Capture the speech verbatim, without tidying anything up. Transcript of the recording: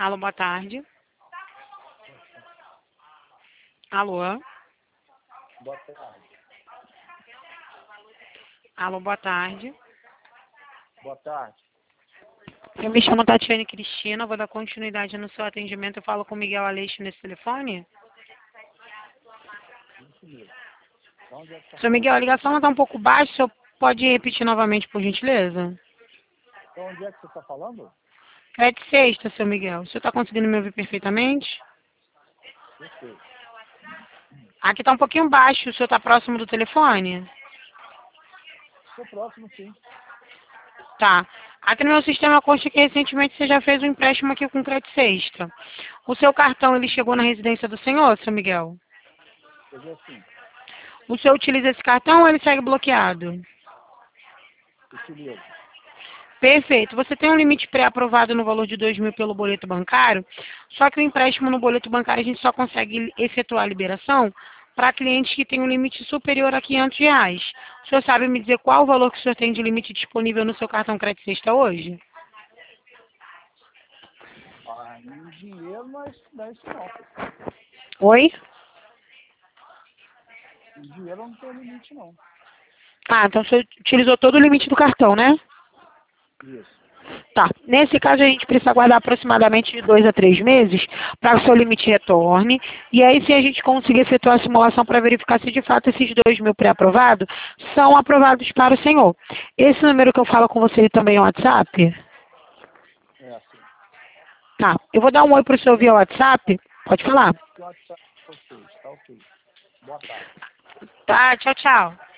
Alô, boa tarde. Alô? Boa tarde. Alô, boa tarde. Boa tarde. Eu me chamo Tatiane Cristina, vou dar continuidade no seu atendimento. Eu falo com o Miguel Aleixo nesse telefone. Isso mesmo. De onde é que tá Seu Miguel, a ligação está um pouco baixa, o senhor pode repetir novamente, por gentileza? De onde é que você está falando? Crédito sexta, seu Miguel. O senhor está conseguindo me ouvir perfeitamente? Perfeito. Aqui está um pouquinho baixo, o senhor está próximo do telefone? Estou próximo, sim. Tá. Aqui no meu sistema consta que recentemente você já fez um empréstimo aqui com crédito sexta. O seu cartão, ele chegou na residência do senhor, seu Miguel? Chegou sim. O senhor utiliza esse cartão ou ele segue bloqueado? Utilizo. Perfeito. Você tem um limite pré-aprovado no valor de dois mil pelo boleto bancário, só que o empréstimo no boleto bancário a gente só consegue efetuar a liberação para clientes que têm um limite superior a quinhentos reais. O senhor sabe me dizer qual o valor que o senhor tem de limite disponível no seu cartão crédito sexta hoje? Ah, em dinheiro nós dá isso não. Oi? Em dinheiro eu não tenho limite não. Ah, então o senhor utilizou todo o limite do cartão, né? Isso. Tá. Nesse caso, a gente precisa aguardar aproximadamente de dois a três meses para que o seu limite retorne. E aí, se a gente conseguir efetuar a simulação para verificar se de fato esses dois mil pré-aprovados são aprovados para o senhor. Esse número que eu falo com você ele também é o WhatsApp? É assim. Tá. Eu vou dar um oi para o senhor via WhatsApp. Pode falar. Que WhatsApp vocês, tá ok. Boa tarde. Tá, tchau, tchau.